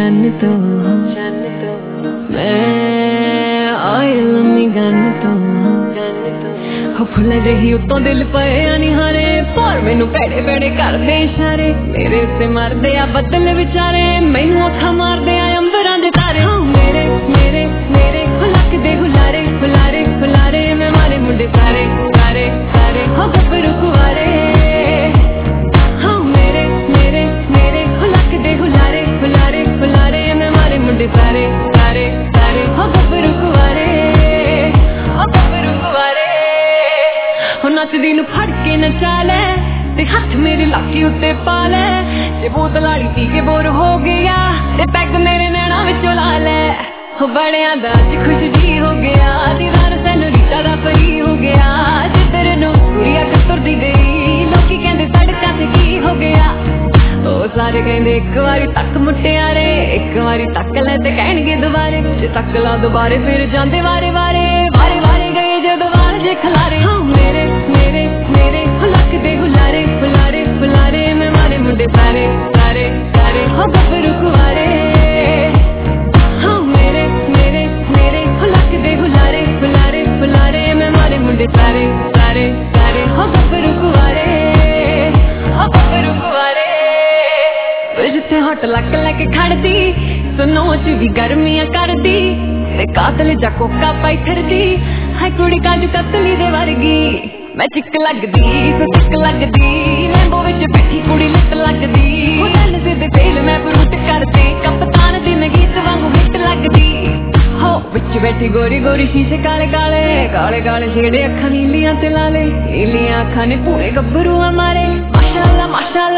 चन तो मैं आए लम्मी गन तो फुल रही उतों दिल पे निहारे पर मैनू पेड़े पेड़े करदे इशारे मेरे उत्ते मारदे आ बदल विचारे मैनू अखा मारदे आ अंबरां दे तारे मेरे मेरे मेरे लक दे हुलारे हुलारे हुलारे मैं मारे मुंडे सारे सारे सारे हो गब्बरू कुवारे मेरे मेरे मेरे लक दे हुलारे हुलारे हुलारे मैं मारे मुंडे सारे सारे सारे हो गब्बरू कुवारे नचदी नू फड़ के नचा लै ते हथ मेरे लाकी उत्ते पा लै जे बोतलाड़ी पी के बोर हो गया ते पैग मेरे नैना विचों ला लै बड़ियां दा अज खुश जी हो गया दीदार सैनोरीटा दा परी हो गया जिधर नू कुड़िया कतुरदी गई लोकी कहंदे सड़कां ते की हो गया ओ सारे कहंदे एक वारी तक मुटियारे एक वारी तक लै ते कहणगे दुबारे जे तक ला दुबारे फिर जांदे वारे वारे वारे वारे गए जे दुबारे जे खलारे मेरे मेरे मेरे लक दे हुलारे हुलारे हुलारे मैं मारे मुंडे सारे सारे सारे हो गब्बरू कुवारे मेरे मेरे मेरे लक दे हुलारे हुलारे हुलारे मैं मारे मुंडे सारे सारे सारे हो गब्बरू कुवारे हो गब्बरू कुवारे जिथे हट लक लैके खड़दी सुनो च भी गर्मियां करदी कातल जा कोका पाई फिरदी हाय कुड़ी काजू कतली दे वर्गी मैं चिक लगदी तो चिक लगदी लैंबो विच बैठी कुड़ी लुट लगदी दिल दे तेल मैं फ्रूट करदी कप्तान दी मैं गीत वांगू हिट लगदी हो विच बैठी गोरी गोरी शीशे काले काले काले काले छेड़े अखां नीलियां ते लाले नीलियां अखां ने पूरे गब्बरू हमारे माशाअल्लाह